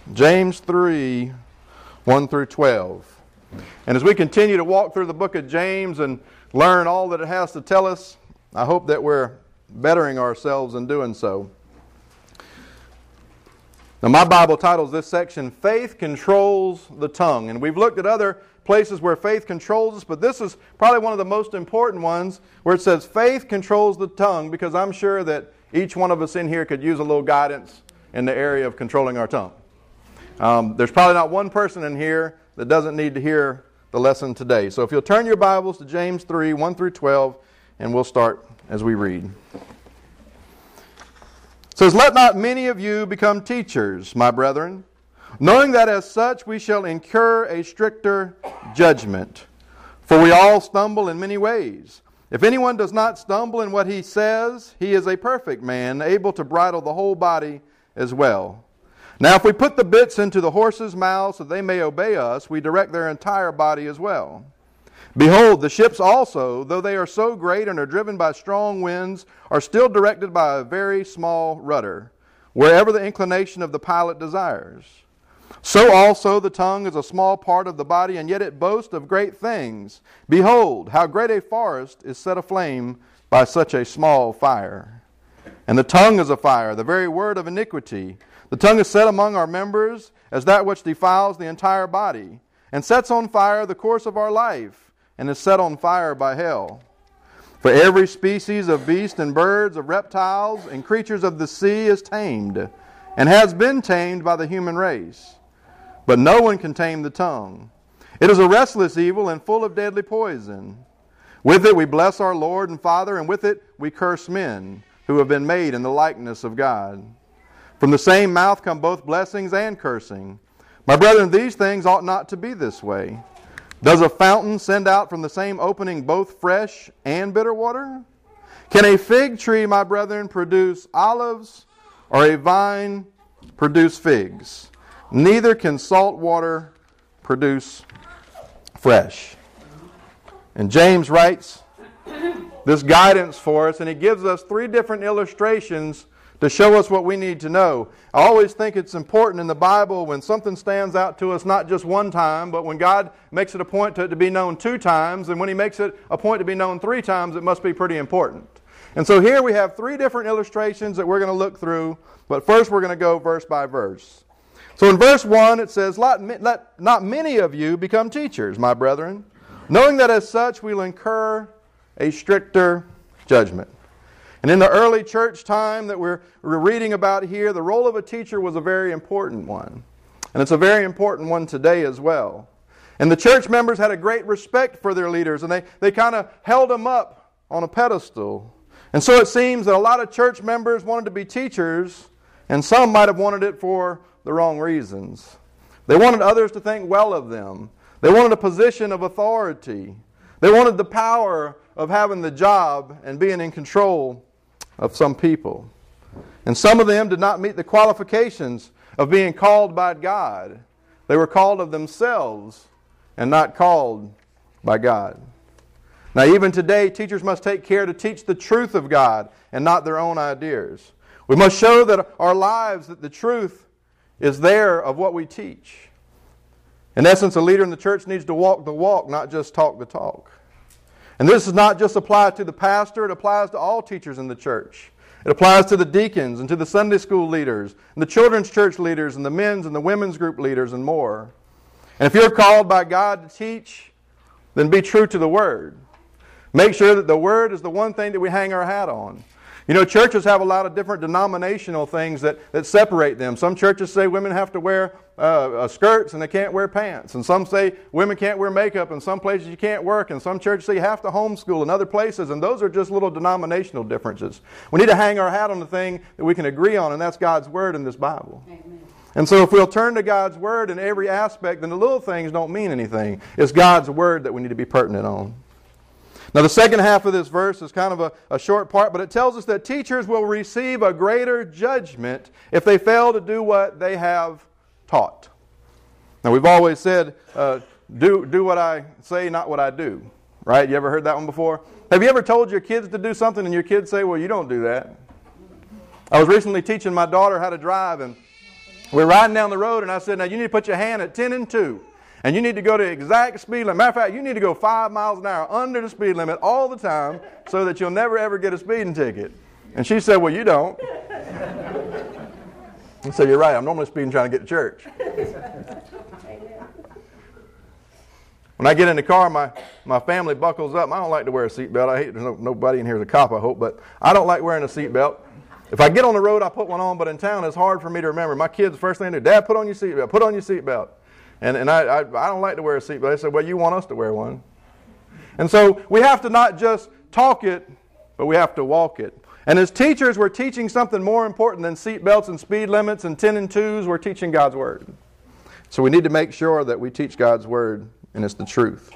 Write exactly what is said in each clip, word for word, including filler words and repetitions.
James three, one through twelve. And as we continue to walk through the book of James and learn all that it has to tell us, I hope that we're bettering ourselves in doing so. Now, my Bible titles this section, Faith Controls the Tongue. And we've looked at other places where faith controls us, but this is probably one of the most important ones where it says faith controls the tongue, because I'm sure that each one of us in here could use a little guidance in the area of controlling our tongue. Um, there's probably not one person in here that doesn't need to hear the lesson today. So if you'll turn your Bibles to James three, one through twelve, and we'll start as we read. It says, "Let not many of you become teachers, my brethren, knowing that as such we shall incur a stricter judgment. For we all stumble in many ways. If anyone does not stumble in what he says, he is a perfect man, able to bridle the whole body as well. Now if we put the bits into the horses' mouths so they may obey us, we direct their entire body as well. Behold, the ships also, though they are so great and are driven by strong winds, are still directed by a very small rudder, wherever the inclination of the pilot desires. So also the tongue is a small part of the body, and yet it boasts of great things. Behold, how great a forest is set aflame by such a small fire. And the tongue is a fire, the very word of iniquity. The tongue is set among our members as that which defiles the entire body, and sets on fire the course of our life, and is set on fire by hell. For every species of beast and birds, of reptiles, and creatures of the sea is tamed, and has been tamed by the human race. But no one can tame the tongue. It is a restless evil and full of deadly poison. With it we bless our Lord and Father, and with it we curse men, who have been made in the likeness of God. From the same mouth come both blessings and cursing. My brethren, these things ought not to be this way. Does a fountain send out from the same opening both fresh and bitter water? Can a fig tree, my brethren, produce olives, or a vine produce figs? Neither can salt water produce fresh." And James writes this guidance for us, and he gives us three different illustrations to show us what we need to know. I always think it's important in the Bible when something stands out to us not just one time, but when God makes it a point to it to be known two times, and when He makes it a point to be known three times, it must be pretty important. And so here we have three different illustrations that we're going to look through, but first we're going to go verse by verse. So in verse one it says, let, let not many of you become teachers, my brethren, knowing that as such we will incur a stricter judgment. And in the early church time that we're, we're reading about here, the role of a teacher was a very important one. And it's a very important one today as well. And the church members had a great respect for their leaders, and they, they kind of held them up on a pedestal. And so it seems that a lot of church members wanted to be teachers, and some might have wanted it for the wrong reasons. They wanted others to think well of them. They wanted a position of authority. They wanted the power of having the job and being in control of some people. And some of them did not meet the qualifications of being called by God. They were called of themselves and not called by God. Now even today, teachers must take care to teach the truth of God and not their own ideas. We must show that our lives, that the truth is there of what we teach. In essence, a leader in the church needs to walk the walk, not just talk the talk. And this does not just apply to the pastor, it applies to all teachers in the church. It applies to the deacons and to the Sunday school leaders, and the children's church leaders, and the men's and the women's group leaders, and more. And if you're called by God to teach, then be true to the Word. Make sure that the Word is the one thing that we hang our hat on. You know, churches have a lot of different denominational things that, that separate them. Some churches say women have to wear uh, uh, skirts and they can't wear pants. And some say women can't wear makeup. And some places you can't work. And some churches say you have to homeschool in other places. And those are just little denominational differences. We need to hang our hat on the thing that we can agree on, and that's God's Word in this Bible. Amen. And so if we'll turn to God's Word in every aspect, then the little things don't mean anything. It's God's Word that we need to be pertinent on. Now the second half of this verse is kind of a, a short part, but it tells us that teachers will receive a greater judgment if they fail to do what they have taught. Now we've always said, uh, do, do what I say, not what I do. Right? You ever heard that one before? Have you ever told your kids to do something and your kids say, well, you don't do that? I was recently teaching my daughter how to drive, and We're riding down the road, and I said, now you need to put your hand at ten and two. And you need to go to exact speed limit. Matter of fact, you need to go five miles an hour under the speed limit all the time so that you'll never, ever get a speeding ticket. And she said, well, you don't. I said, you're right. I'm normally speeding trying to get to church. When I get in the car, my, my family buckles up. I don't like to wear a seatbelt. I hate, there's no, nobody in here is a cop, I hope, but I don't like wearing a seatbelt. If I get on the road, I put one on, but in town, it's hard for me to remember. My kids, the first thing they do, Dad, put on your seatbelt, put on your seatbelt. And, and I, I, I don't like to wear a seatbelt. They said, well, you want us to wear one. And so we have to not just talk it, but we have to walk it. And as teachers, we're teaching something more important than seatbelts and speed limits and ten and twos. We're teaching God's Word. So we need to make sure that we teach God's Word, and it's the truth.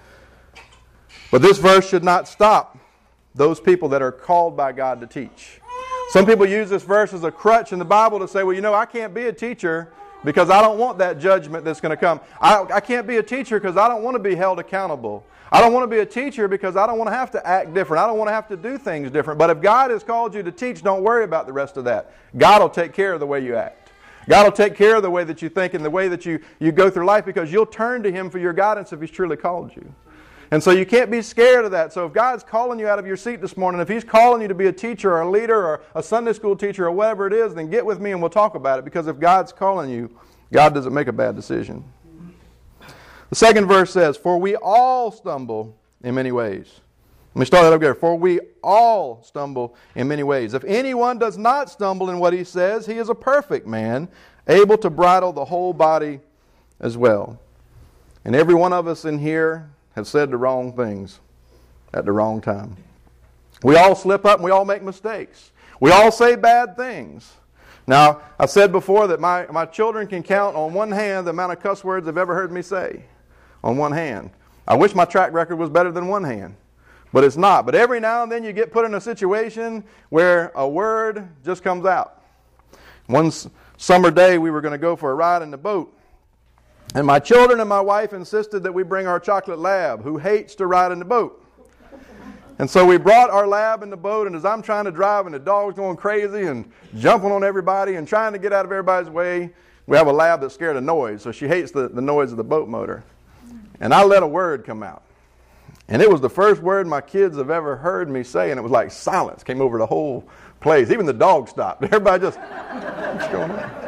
But this verse should not stop those people that are called by God to teach. Some people use this verse as a crutch in the Bible to say, well, you know, I can't be a teacher because I don't want that judgment that's going to come. I, I can't be a teacher because I don't want to be held accountable. I don't want to be a teacher because I don't want to have to act different. I don't want to have to do things different. But if God has called you to teach, don't worry about the rest of that. God will take care of the way you act. God will take care of the way that you think and the way that you, you go through life, because you'll turn to Him for your guidance if He's truly called you. And so you can't be scared of that. So if God's calling you out of your seat this morning, if He's calling you to be a teacher or a leader or a Sunday school teacher or whatever it is, then get with me and we'll talk about it. Because if God's calling you, God doesn't make a bad decision. The second verse says, for we all stumble in many ways. Let me start that up there. For we all stumble in many ways. If anyone does not stumble in what he says, he is a perfect man, able to bridle the whole body as well. And every one of us in here has said the wrong things at the wrong time. We all slip up and we all make mistakes. We all say bad things. Now, I've said before that my, my children can count on one hand the amount of cuss words they've ever heard me say. On one hand. I wish my track record was better than one hand. But it's not. But every now and then you get put in a situation where a word just comes out. One summer day we were going to go for a ride in the boat. And my children and my wife insisted that we bring our chocolate lab, who hates to ride in the boat. And so we brought our lab in the boat, and as I'm trying to drive and the dog's going crazy and jumping on everybody and trying to get out of everybody's way, we have a lab that's scared of noise, so she hates the, the noise of the boat motor. And I let a word come out. And it was the first word my kids have ever heard me say, and it was like silence came over the whole place. Even the dog stopped. Everybody just, what's going on?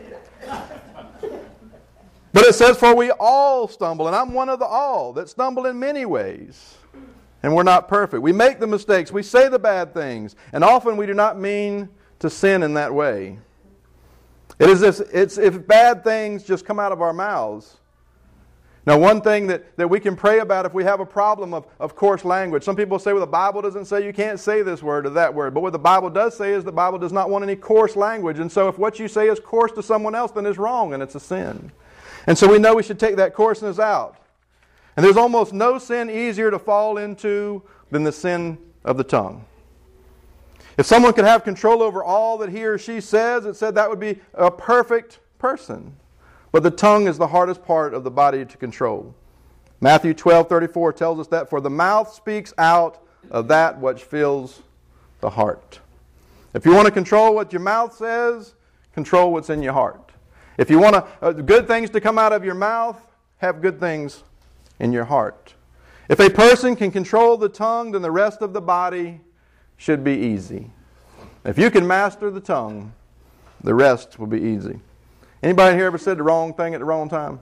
But it says, for we all stumble, and I'm one of the all that stumble in many ways. And we're not perfect. We make the mistakes. We say the bad things. And often we do not mean to sin in that way. It is as it's if bad things just come out of our mouths. Now, one thing that, that we can pray about if we have a problem of, of coarse language. Some people say, well, the Bible doesn't say you can't say this word or that word. But what the Bible does say is the Bible does not want any coarse language. And so if what you say is coarse to someone else, then it's wrong and it's a sin. And so we know we should take that coarseness out. And there's almost no sin easier to fall into than the sin of the tongue. If someone could have control over all that he or she says, it said that would be a perfect person. But the tongue is the hardest part of the body to control. Matthew twelve thirty-four tells us that, for the mouth speaks out of that which fills the heart. If you want to control what your mouth says, control what's in your heart. If you want to, uh, good things to come out of your mouth, have good things in your heart. If a person can control the tongue, then the rest of the body should be easy. If you can master the tongue, the rest will be easy. Anybody here ever said the wrong thing at the wrong time?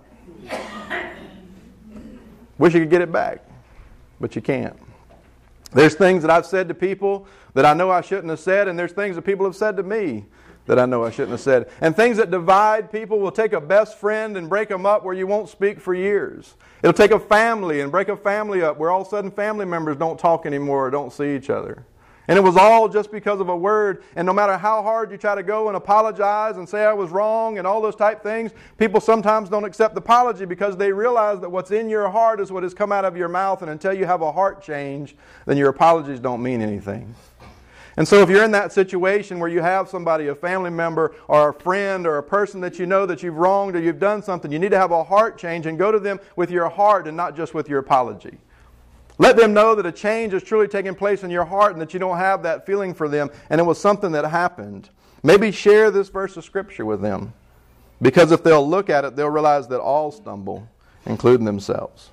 Wish you could get it back, but you can't. There's things that I've said to people that I know I shouldn't have said, and there's things that people have said to me that I know I shouldn't have said. And things that divide people will take a best friend and break them up where you won't speak for years. It'll take a family and break a family up where all of a sudden family members don't talk anymore or don't see each other. And it was all just because of a word. And no matter how hard you try to go and apologize and say I was wrong and all those type things, people sometimes don't accept the apology because they realize that what's in your heart is what has come out of your mouth. And until you have a heart change, then your apologies don't mean anything. And so if you're in that situation where you have somebody, a family member or a friend or a person that you know that you've wronged or you've done something, you need to have a heart change and go to them with your heart and not just with your apology. Let them know that a change is truly taking place in your heart and that you don't have that feeling for them and it was something that happened. Maybe share this verse of Scripture with them. Because if they'll look at it, they'll realize that all stumble, including themselves.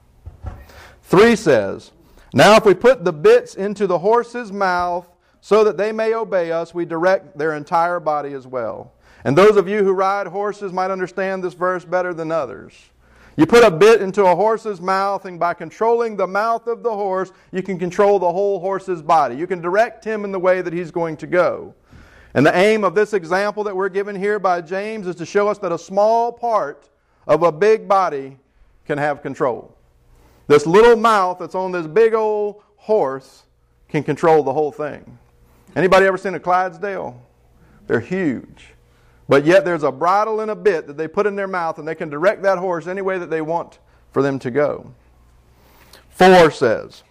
Three says, now if we put the bits into the horse's mouth so that they may obey us, we direct their entire body as well. And those of you who ride horses might understand this verse better than others. You put a bit into a horse's mouth, and by controlling the mouth of the horse, you can control the whole horse's body. You can direct him in the way that he's going to go. And the aim of this example that we're given here by James is to show us that a small part of a big body can have control. This little mouth that's on this big old horse can control the whole thing. Anybody ever seen a Clydesdale? They're huge. But yet there's a bridle and a bit that they put in their mouth, and they can direct that horse any way that they want for them to go. Four says,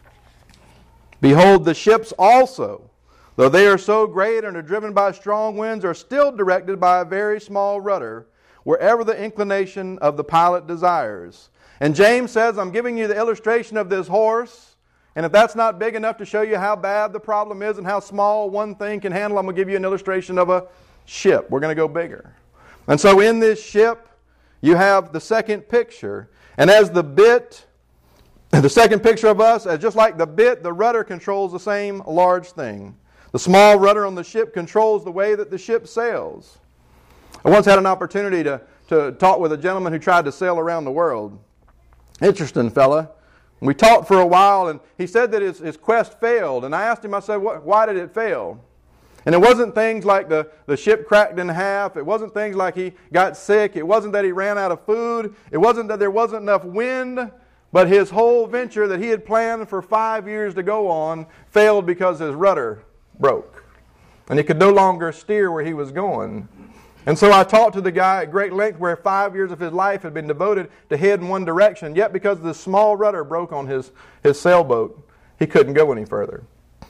behold, the ships also, though they are so great and are driven by strong winds, are still directed by a very small rudder, wherever the inclination of the pilot desires. And James says, I'm giving you the illustration of this horse, and if that's not big enough to show you how bad the problem is and how small one thing can handle, I'm going to give you an illustration of a ship. We're going to go bigger. And so in this ship, you have the second picture. And as the bit, the second picture of us, as just like the bit, the rudder controls the same large thing. The small rudder on the ship controls the way that the ship sails. I once had an opportunity to, to talk with a gentleman who tried to sail around the world. Interesting fella. We talked for a while, and he said that his, his quest failed. And I asked him, I said, what, why did it fail? And it wasn't things like the, the ship cracked in half. It wasn't things like he got sick. It wasn't that he ran out of food. It wasn't that there wasn't enough wind. But his whole venture that he had planned for five years to go on failed because his rudder broke. And he could no longer steer where he was going. And so I talked to the guy at great length where five years of his life had been devoted to head in one direction. Yet because the small rudder broke on his, his sailboat, he couldn't go any further.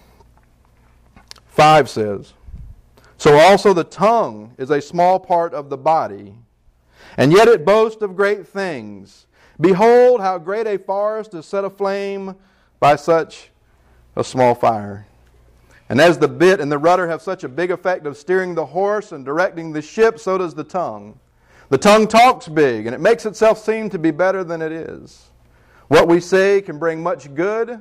Five says, so also the tongue is a small part of the body, and yet it boasts of great things. Behold, how great a forest is set aflame by such a small fire. And as the bit and the rudder have such a big effect of steering the horse and directing the ship, so does the tongue. The tongue talks big, and it makes itself seem to be better than it is. What we say can bring much good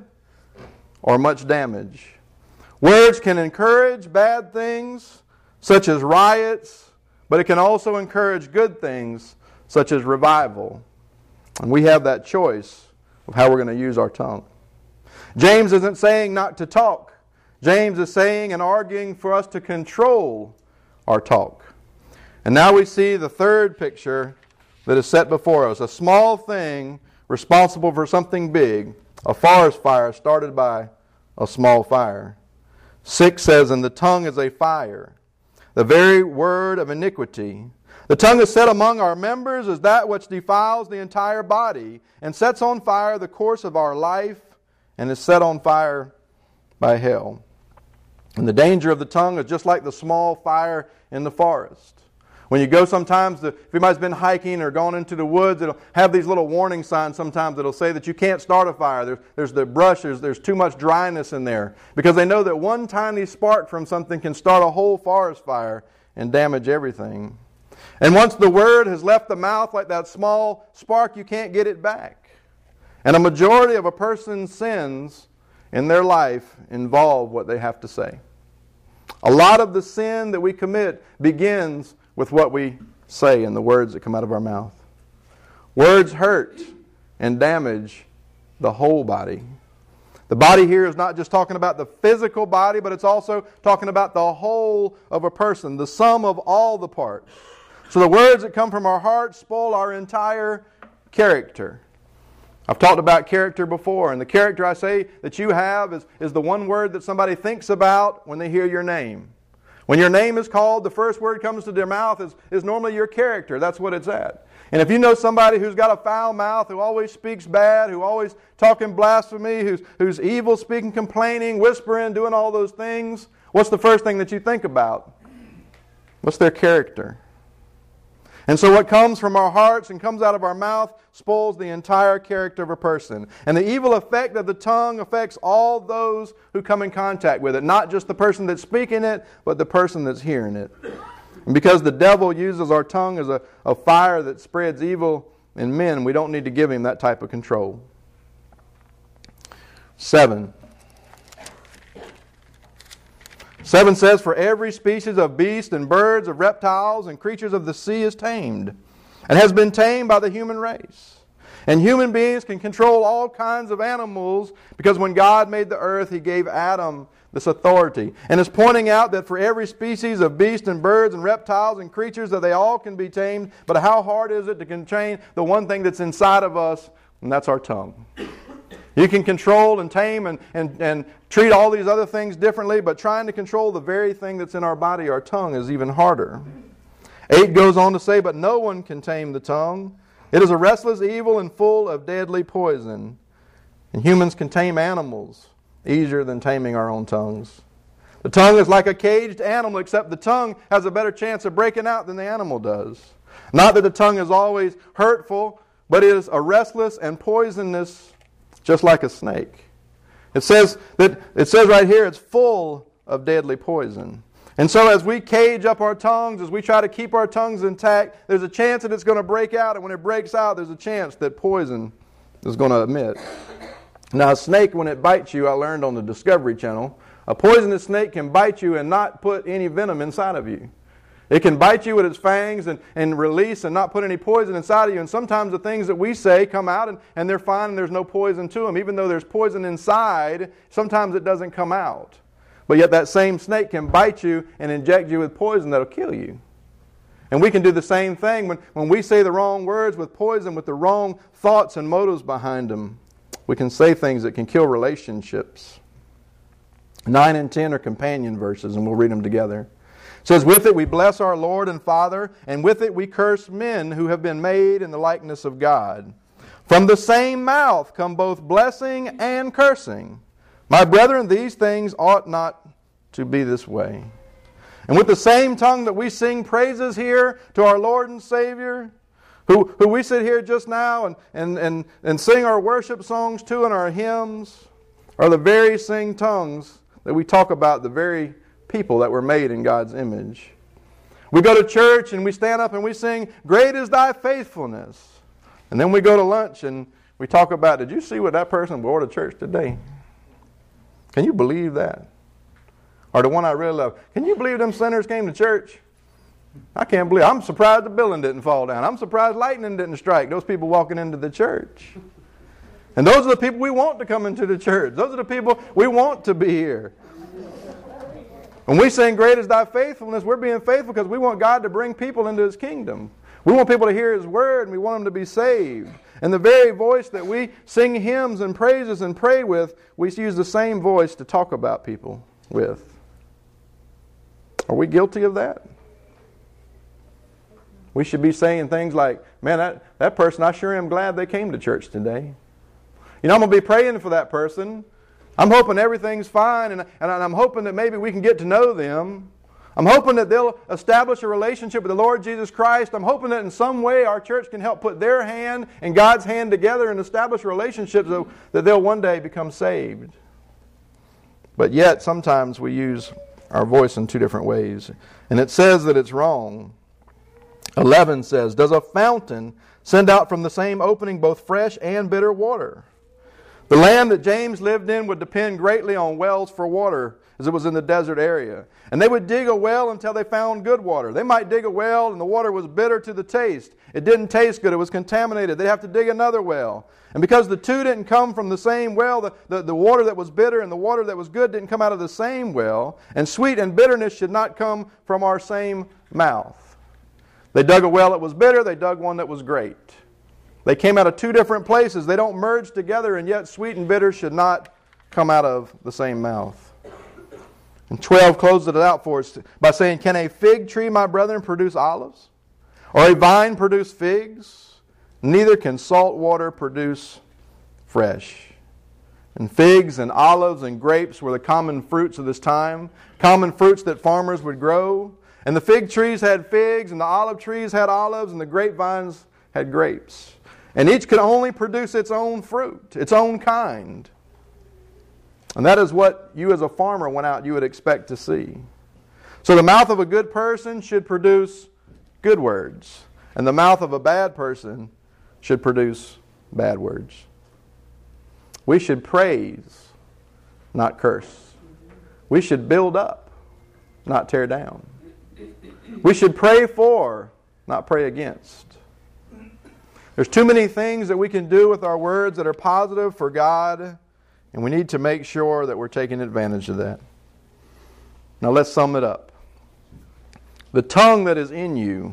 or much damage. Words can encourage bad things, such as riots, but it can also encourage good things, such as revival. And we have that choice of how we're going to use our tongue. James isn't saying not to talk. James is saying and arguing for us to control our talk. And now we see the third picture that is set before us. A small thing responsible for something big. A forest fire started by a small fire. Six says, and the tongue is a fire, the very word of iniquity. The tongue is set among our members as that which defiles the entire body and sets on fire the course of our life and is set on fire by hell. And the danger of the tongue is just like the small fire in the forest. When you go sometimes, if anybody's been hiking or gone into the woods, it'll have these little warning signs sometimes that'll say that you can't start a fire. There's, there's the brush, there's, there's too much dryness in there. Because they know that one tiny spark from something can start a whole forest fire and damage everything. And once the word has left the mouth like that small spark, you can't get it back. And a majority of a person's sins in their life involve what they have to say. A lot of the sin that we commit begins with what we say and the words that come out of our mouth. Words hurt and damage the whole body. The body here is not just talking about the physical body, but it's also talking about the whole of a person, the sum of all the parts. So the words that come from our hearts spoil our entire character. I've talked about character before, and the character I say that you have is, is the one word that somebody thinks about when they hear your name. When your name is called, the first word comes to their mouth is, is normally your character. That's what it's at. And if you know somebody who's got a foul mouth, who always speaks bad, who always talking blasphemy, who's, who's evil, speaking, complaining, whispering, doing all those things, what's the first thing that you think about? What's their character? And so what comes from our hearts and comes out of our mouth spoils the entire character of a person. And the evil effect of the tongue affects all those who come in contact with it. Not just the person that's speaking it, but the person that's hearing it. And because the devil uses our tongue as a, a fire that spreads evil in men, we don't need to give him that type of control. Seven. Seven says, for every species of beast and birds, of reptiles and creatures of the sea is tamed, and has been tamed by the human race. And human beings can control all kinds of animals, because when God made the earth, He gave Adam this authority. And it's pointing out that for every species of beast and birds and reptiles and creatures, that they all can be tamed. But how hard is it to contain the one thing that's inside of us, and that's our tongue. You can control and tame and, and, and treat all these other things differently, but trying to control the very thing that's in our body, our tongue, is even harder. Eight goes on to say, but no one can tame the tongue. It is a restless evil and full of deadly poison. And humans can tame animals easier than taming our own tongues. The tongue is like a caged animal, except the tongue has a better chance of breaking out than the animal does. Not that the tongue is always hurtful, but it is a restless and poisonous, just like a snake. It says that it says right here it's full of deadly poison. And so as we cage up our tongues, as we try to keep our tongues intact, there's a chance that it's going to break out, and when it breaks out, there's a chance that poison is going to emit. Now, a snake, when it bites you, I learned on the Discovery Channel, a poisonous snake can bite you and not put any venom inside of you. It can bite you with its fangs and, and release and not put any poison inside of you. And sometimes the things that we say come out and, and they're fine and there's no poison to them. Even though there's poison inside, sometimes it doesn't come out. But yet that same snake can bite you and inject you with poison that'll kill you. And we can do the same thing when, when we say the wrong words with poison, with the wrong thoughts and motives behind them. We can say things that can kill relationships. Nine and ten are companion verses, and we'll read them together. It says, with it we bless our Lord and Father, and with it we curse men who have been made in the likeness of God. From the same mouth come both blessing and cursing. My brethren, these things ought not to be this way. And with the same tongue that we sing praises here to our Lord and Savior, who, who we sit here just now and, and, and, and sing our worship songs to and our hymns, are the very same tongues that we talk about the very people that were made in God's image. We go to church and we stand up and we sing, great is thy faithfulness. And then we go to lunch and we talk about, did you see what that person wore to church today? Can you believe that? Or the one I really love, can you believe them sinners came to church? I can't believe it. I'm surprised the building didn't fall down. I'm surprised lightning didn't strike those people walking into the church. And those are the people we want to come into the church. Those are the people we want to be here. When we sing, great is thy faithfulness, we're being faithful because we want God to bring people into His kingdom. We want people to hear His word and we want them to be saved. And the very voice that we sing hymns and praises and pray with, we use the same voice to talk about people with. Are we guilty of that? We should be saying things like, man, that, that person, I sure am glad they came to church today. You know, I'm going to be praying for that person. I'm hoping everything's fine, and, and I'm hoping that maybe we can get to know them. I'm hoping that they'll establish a relationship with the Lord Jesus Christ. I'm hoping that in some way our church can help put their hand and God's hand together and establish relationships so that they'll one day become saved. But yet, sometimes we use our voice in two different ways. And it says that it's wrong. eleven says, does a fountain send out from the same opening both fresh and bitter water? The land that James lived in would depend greatly on wells for water, as it was in the desert area. And they would dig a well until they found good water. They might dig a well and the water was bitter to the taste. It didn't taste good. It was contaminated. They'd have to dig another well. And because the two didn't come from the same well, the, the, the water that was bitter and the water that was good didn't come out of the same well. And sweet and bitterness should not come from our same mouth. They dug a well that was bitter. They dug one that was great. They came out of two different places. They don't merge together, and yet sweet and bitter should not come out of the same mouth. And twelve closes it out for us by saying, can a fig tree, my brethren, produce olives? Or a vine produce figs? Neither can salt water produce fresh. And figs and olives and grapes were the common fruits of this time, common fruits that farmers would grow. And the fig trees had figs, and the olive trees had olives, and the grapevines had grapes. And each could only produce its own fruit, its own kind. And that is what you as a farmer went out, you would expect to see. So the mouth of a good person should produce good words, and the mouth of a bad person should produce bad words. We should praise, not curse. We should build up, not tear down. We should pray for, not pray against. There's too many things that we can do with our words that are positive for God, and we need to make sure that we're taking advantage of that. Now let's sum it up. The tongue that is in you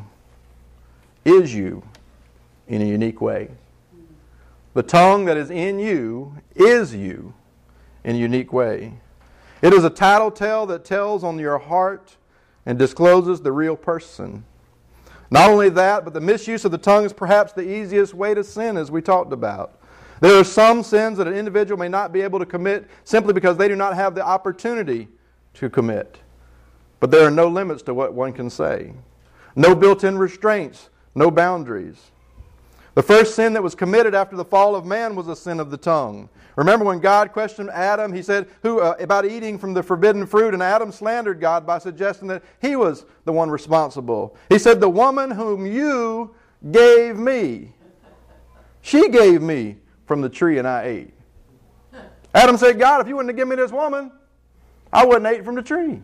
is you in a unique way. The tongue that is in you is you in a unique way. It is a tattletale that tells on your heart and discloses the real person. Not only that, but the misuse of the tongue is perhaps the easiest way to sin, as we talked about. There are some sins that an individual may not be able to commit simply because they do not have the opportunity to commit. But there are no limits to what one can say. No built-in restraints, no boundaries. The first sin that was committed after the fall of man was the sin of the tongue. Remember when God questioned Adam, he said who uh, about eating from the forbidden fruit, and Adam slandered God by suggesting that he was the one responsible. He said, "The woman whom you gave me, she gave me from the tree and I ate." Adam said, "God, if you wouldn't have given me this woman, I wouldn't have ate from the tree.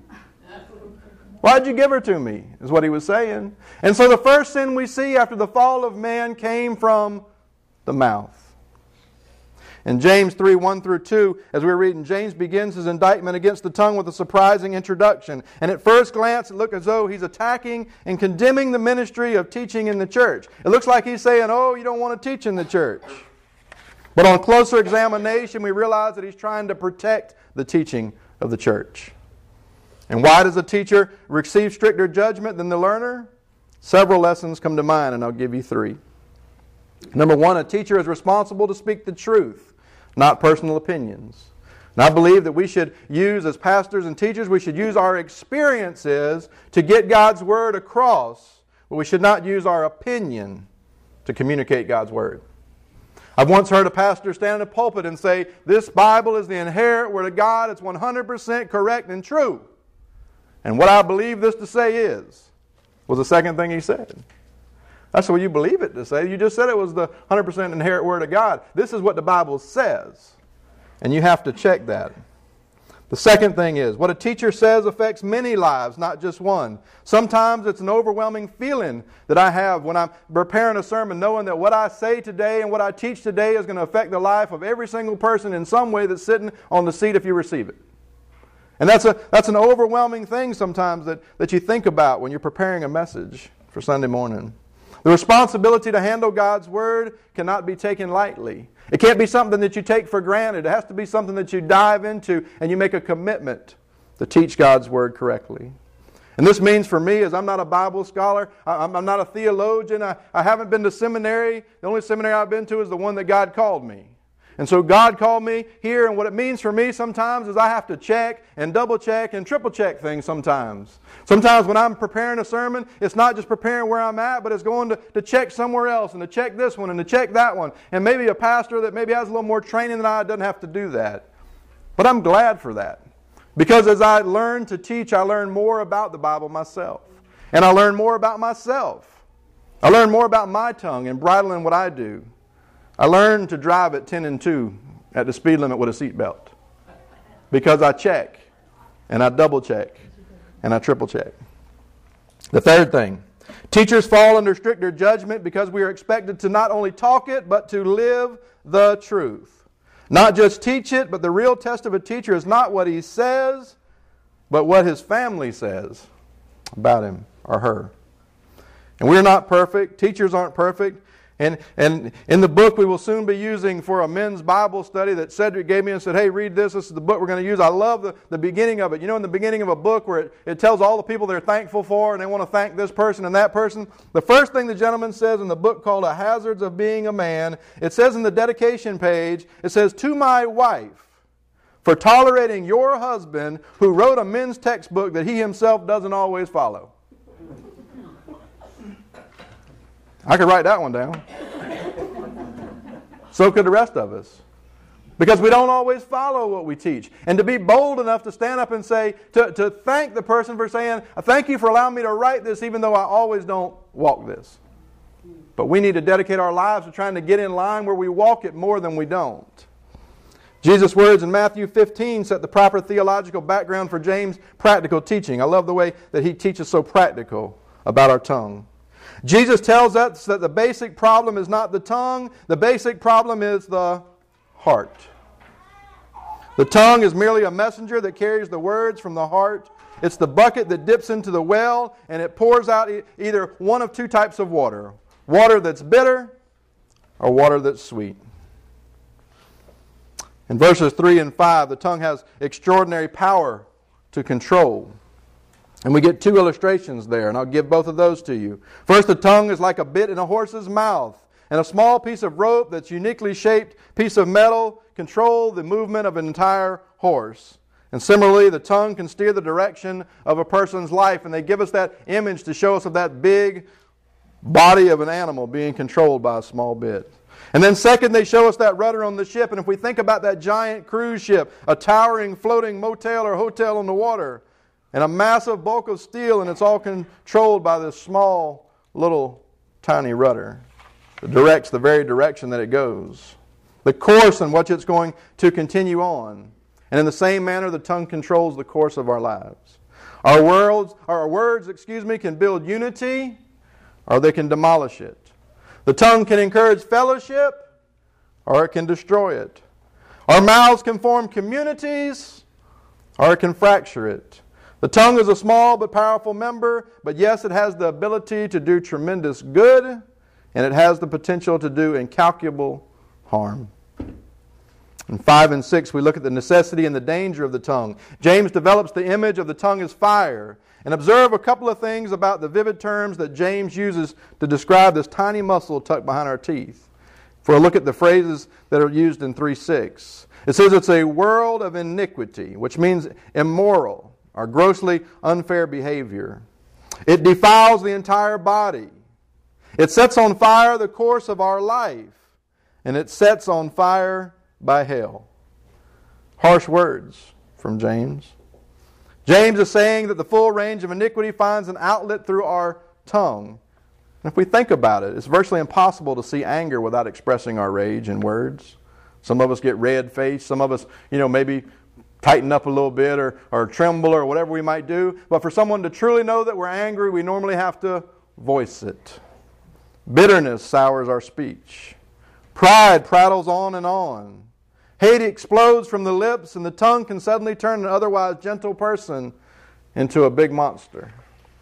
Why'd you give her to me?" is what he was saying. And so the first sin we see after the fall of man came from the mouth. In James three, one through two, as we're reading, James begins his indictment against the tongue with a surprising introduction. And at first glance, it looks as though he's attacking and condemning the ministry of teaching in the church. It looks like he's saying, "Oh, you don't want to teach in the church." But on closer examination, we realize that he's trying to protect the teaching of the church. And why does a teacher receive stricter judgment than the learner? Several lessons come to mind, and I'll give you three. Number one, a teacher is responsible to speak the truth, not personal opinions. And I believe that we should use, as pastors and teachers, we should use our experiences to get God's Word across, but we should not use our opinion to communicate God's Word. I've once heard a pastor stand in a pulpit and say, "This Bible is the inerrant Word of God. It's one hundred percent correct and true." And what I believe this to say is, was the second thing he said. That's what you believe it to say. You just said it was the one hundred percent inerrant Word of God. This is what the Bible says. And you have to check that. The second thing is, what a teacher says affects many lives, not just one. Sometimes it's an overwhelming feeling that I have when I'm preparing a sermon, knowing that what I say today and what I teach today is going to affect the life of every single person in some way that's sitting on the seat if you receive it. And that's a that's an overwhelming thing sometimes that, that you think about when you're preparing a message for Sunday morning. The responsibility to handle God's Word cannot be taken lightly. It can't be something that you take for granted. It has to be something that you dive into and you make a commitment to teach God's Word correctly. And this means for me, as I'm not a Bible scholar, I'm, I'm not a theologian, I, I haven't been to seminary. The only seminary I've been to is the one that God called me. And so God called me here, and what it means for me sometimes is I have to check and double check and triple check things sometimes. Sometimes when I'm preparing a sermon, it's not just preparing where I'm at, but it's going to, to check somewhere else and to check this one and to check that one. And maybe a pastor that maybe has a little more training than I doesn't have to do that. But I'm glad for that. Because as I learn to teach, I learn more about the Bible myself. And I learn more about myself. I learn more about my tongue and bridling what I do. I learned to drive at ten and two at the speed limit with a seatbelt because I check and I double check and I triple check. The third thing, teachers fall under stricter judgment because we are expected to not only talk it but to live the truth. Not just teach it, but the real test of a teacher is not what he says, but what his family says about him or her. And we're not perfect. Teachers aren't perfect. And, and in the book we will soon be using for a men's Bible study that Cedric gave me and said, "Hey, read this. This is the book we're going to use." I love the, the beginning of it. You know, in the beginning of a book where it, it tells all the people they're thankful for and they want to thank this person and that person. The first thing the gentleman says in the book called A Hazards of Being a Man, it says in the dedication page, it says, "To my wife, for tolerating your husband who wrote a men's textbook that he himself doesn't always follow." I could write that one down. So could the rest of us. because we don't always follow what we teach. And to be bold enough to stand up and say, to, to thank the person for saying, thank you for allowing me to write this even though I always don't walk this. But we need to dedicate our lives to trying to get in line where we walk it more than we don't. Jesus' words in Matthew fifteen set the proper theological background for James' practical teaching. I love the way that he teaches so practical about our tongue. Jesus tells us that the basic problem is not the tongue, the basic problem is the heart. The tongue is merely a messenger that carries the words from the heart. It's the bucket that dips into the well and it pours out e- either one of two types of water. Water that's bitter or water that's sweet. In verses three and five, the tongue has extraordinary power to control. And we get two illustrations there, and I'll give both of those to you. First, the tongue is like a bit in a horse's mouth, and a small piece of rope that's uniquely shaped piece of metal control the movement of an entire horse. And similarly, the tongue can steer the direction of a person's life, and they give us that image to show us of that big body of an animal being controlled by a small bit. And then second, they show us that rudder on the ship, and if we think about that giant cruise ship, a towering floating motel or hotel on the water, and a massive bulk of steel, and it's all controlled by this small, little, tiny rudder that directs the very direction that it goes, the course in which it's going to continue on. And in the same manner, the tongue controls the course of our lives. Our words, our words, excuse me, can build unity, or they can demolish it. The tongue can encourage fellowship, or it can destroy it. Our mouths can form communities, or it can fracture it. The tongue is a small but powerful member, but yes, it has the ability to do tremendous good, and it has the potential to do incalculable harm. In five and six, we look at the necessity and the danger of the tongue. James develops the image of the tongue as fire. And observe a couple of things about the vivid terms that James uses to describe this tiny muscle tucked behind our teeth. For a look at the phrases that are used in three six. It says it's a world of iniquity, which means immoral or grossly unfair behavior. It defiles the entire body. It sets on fire the course of our life. And it sets on fire by hell. Harsh words from James. James is saying that the full range of iniquity finds an outlet through our tongue. And if we think about it, it's virtually impossible to see anger without expressing our rage in words. Some of us get red-faced. Some of us, you know, maybe tighten up a little bit or, or tremble or whatever we might do. But for someone to truly know that we're angry, we normally have to voice it. Bitterness sours our speech. Pride prattles on and on. Hate explodes from the lips, and the tongue can suddenly turn an otherwise gentle person into a big monster.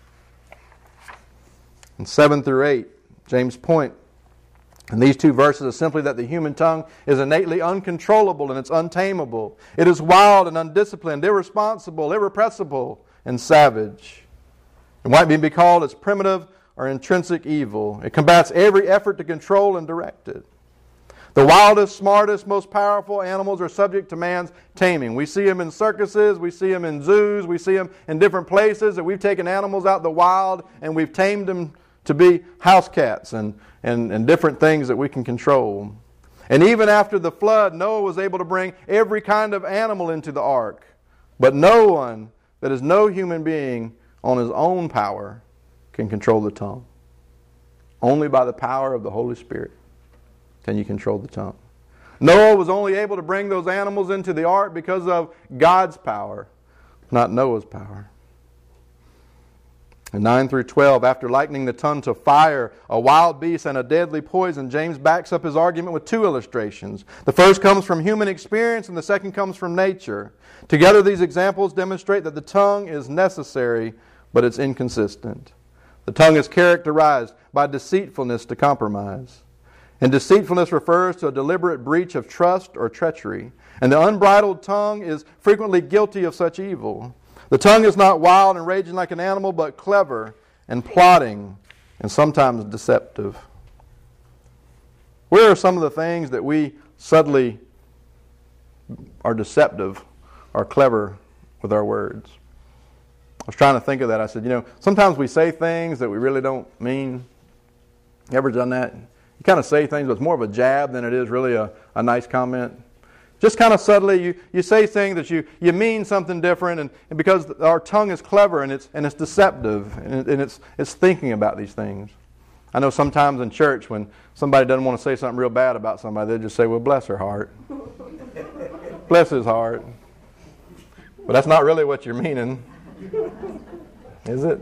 In seven through eight, James' point in these two verses is simply that the human tongue is innately uncontrollable and it's untamable. It is wild and undisciplined, irresponsible, irrepressible, and savage. It might be called its primitive or intrinsic evil. It combats every effort to control and direct it. The wildest, smartest, most powerful animals are subject to man's taming. We see them in circuses, we see them in zoos, we see them in different places that we've taken animals out in the wild and we've tamed them to be house cats and, and, and different things that we can control. And even after the flood, Noah was able to bring every kind of animal into the ark. But no one that is no human being on his own power can control the tongue. Only by the power of the Holy Spirit can you control the tongue. Noah was only able to bring those animals into the ark because of God's power, not Noah's power. In nine through twelve, after likening the tongue to fire, a wild beast, and a deadly poison, James backs up his argument with two illustrations. The first comes from human experience and the second comes from nature. Together these examples demonstrate that the tongue is necessary, but it's inconsistent. The tongue is characterized by deceitfulness to compromise. And deceitfulness refers to a deliberate breach of trust or treachery. And the unbridled tongue is frequently guilty of such evil. The tongue is not wild and raging like an animal, but clever and plotting and sometimes deceptive. Where are some of the things that we subtly are deceptive or clever with our words? I was trying to think of that. I said, you know, sometimes we say things that we really don't mean. You ever done that? You kind of say things, but it's more of a jab than it is really a, a nice comment. Just kind of subtly, you, you say things that you, you mean something different, and, and because our tongue is clever and it's and it's deceptive, and, it, and it's it's thinking about these things. I know sometimes in church when somebody doesn't want to say something real bad about somebody, they just say, well, bless her heart. Bless his heart. But that's not really what you're meaning, is it?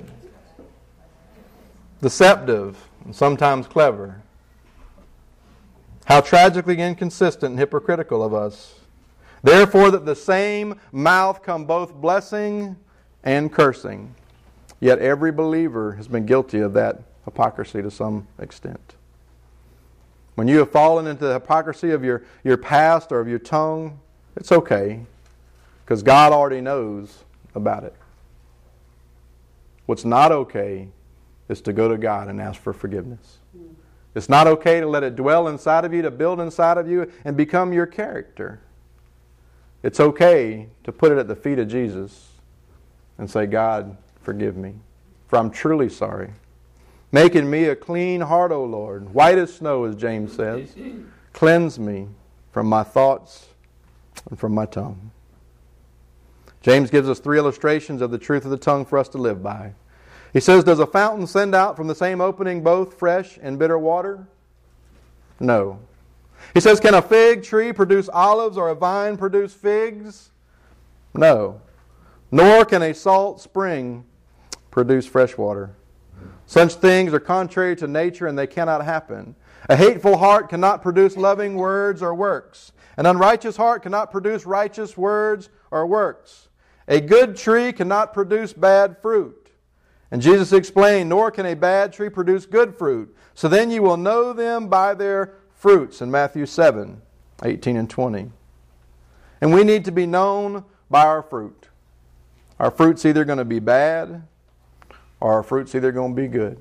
Deceptive and sometimes clever. How tragically inconsistent and hypocritical of us. Therefore that the same mouth come both blessing and cursing. Yet every believer has been guilty of that hypocrisy to some extent. When you have fallen into the hypocrisy of your, your past or of your tongue, it's okay, because God already knows about it. What's not okay is to go to God and ask for forgiveness. It's not okay to let it dwell inside of you, to build inside of you and become your character. It's okay to put it at the feet of Jesus and say, God, forgive me, for I'm truly sorry. Make in me a clean heart, O Lord, white as snow, as James says. Cleanse me from my thoughts and from my tongue. James gives us three illustrations of the truth of the tongue for us to live by. He says, does a fountain send out from the same opening both fresh and bitter water? No. He says, can a fig tree produce olives or a vine produce figs? No. Nor can a salt spring produce fresh water. Such things are contrary to nature and they cannot happen. A hateful heart cannot produce loving words or works. An unrighteous heart cannot produce righteous words or works. A good tree cannot produce bad fruit. And Jesus explained, nor can a bad tree produce good fruit. So then you will know them by their fruits, in Matthew seven, eighteen and twenty. And we need to be known by our fruit. Our fruit's either going to be bad, or our fruit's either going to be good.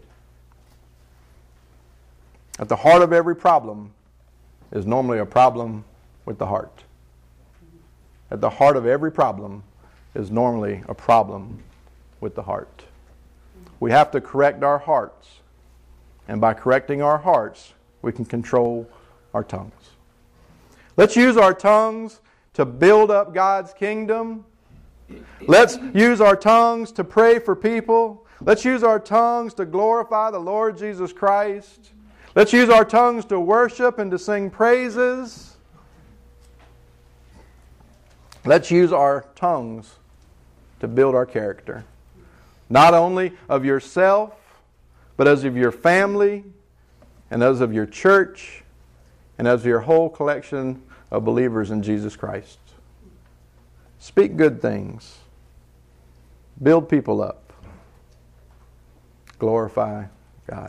At the heart of every problem is normally a problem with the heart. At the heart of every problem is normally a problem with the heart. We have to correct our hearts. And by correcting our hearts, we can control our tongues. Let's use our tongues to build up God's kingdom. Let's use our tongues to pray for people. Let's use our tongues to glorify the Lord Jesus Christ. Let's use our tongues to worship and to sing praises. Let's use our tongues to build our character. Not only of yourself, but as of your family, and as of your church, and as of your whole collection of believers in Jesus Christ. Speak good things. Build people up. Glorify God.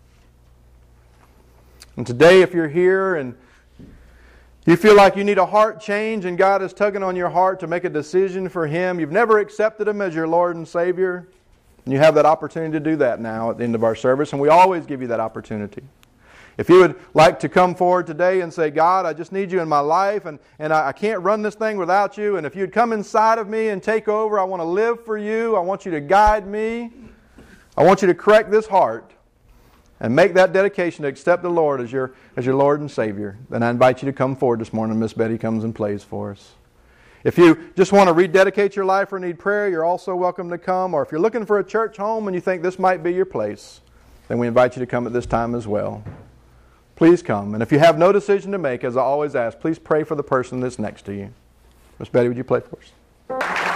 And today, if you're here and you feel like you need a heart change and God is tugging on your heart to make a decision for Him, you've never accepted Him as your Lord and Savior, and you have that opportunity to do that now at the end of our service, and we always give you that opportunity. If you would like to come forward today and say, God, I just need you in my life, and, and I, I can't run this thing without you, and if you'd come inside of me and take over, I want to live for you, I want you to guide me, I want you to correct this heart, and make that dedication to accept the Lord as your, as your Lord and Savior, then I invite you to come forward this morning. Miss Betty comes and plays for us. If you just want to rededicate your life or need prayer, you're also welcome to come. Or if you're looking for a church home and you think this might be your place, then we invite you to come at this time as well. Please come. And if you have no decision to make, as I always ask, please pray for the person that's next to you. Miss Betty, would you play for us?